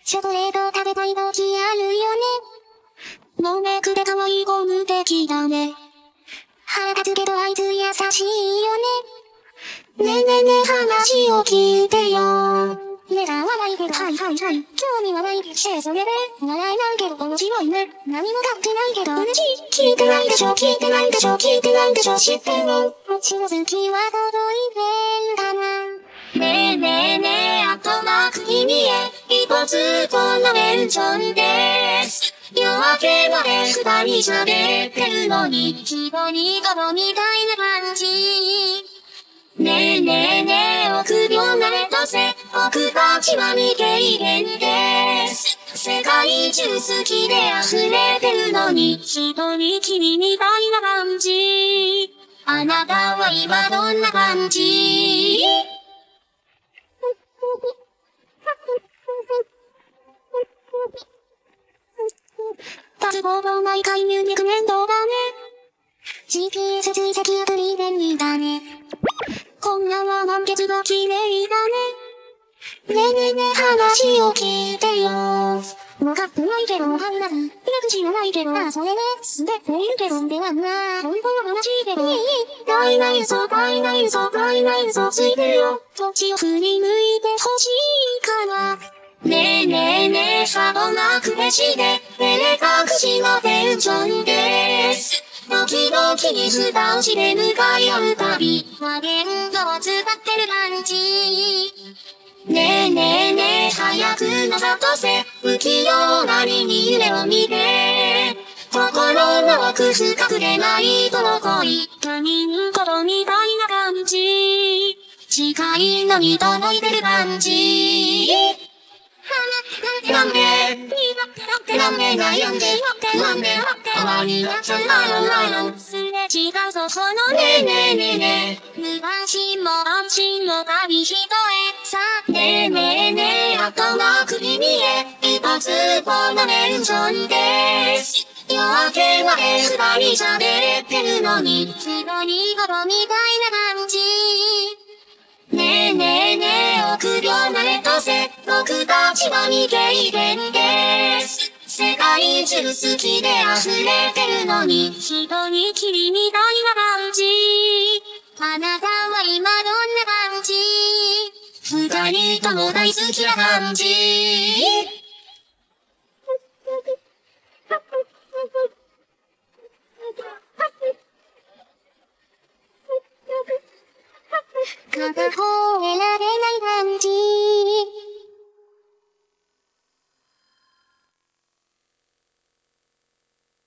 チョコレート食べたい時あるよね。ノーメイクで可愛い子無敵だね。腹立つけどあいつ優しいよね。ねえねえねえ話を聞いてよ。目が笑いけどはいはいはい。興味はないけどそれで笑えないけど面白いね。何も買ってないけど嬉しい。聞いてないでしょ聞いてないでしょ聞いてないでしょ知ってるの。もちろん好きは届いてるかな。ねえねえねえあとなく君へ一つこのメンションです。夜明けまで二人喋ってるのに一人にこのみたいな感じ。ねえねえねえ臆病なれとせ僕たちは未経験です。世界中好きで溢れてるのに一人きりみたいな感じ。あなたは今どんな感じ？脱法が毎回入力面倒だね。GPS 追跡アプリ便利だね。今夜は満月が綺麗だね。ねえねえねえ話を聞いてよ。わかってないけどわかんない。いなく知らないけどそれね。滑っているけどではな。本当は悲しいけど。大な嘘大な嘘大な嘘ついてよ。こっちを振り向いてほしいから。ねえねえねえさぼなくべしで照れ隠しのテンションです。時々に蓋をして向かい合うたびは言語を使ってる感じ。ねえねえねえ早くの里せ不器用なりに夢を見て心の奥深くでないとの恋他人事みたいな感じ。近いのに届いてる感じ。なんでなんで悩んでなんで終わりがちゃないのすれ違うぞこのねえねえねえねえ無関心も安心も紙一重さねえねえねえ後が首見え一発このメンションです夜明けまで二人喋ってるのに一人ごとみたいな感じ。ねえねえねえ臆病なれとせ僕たちは未経験です。世界中好きで溢れてるのに一人きりみたいな感じ。あなたは今どんな感じ？二人とも大好きな感じ。片方選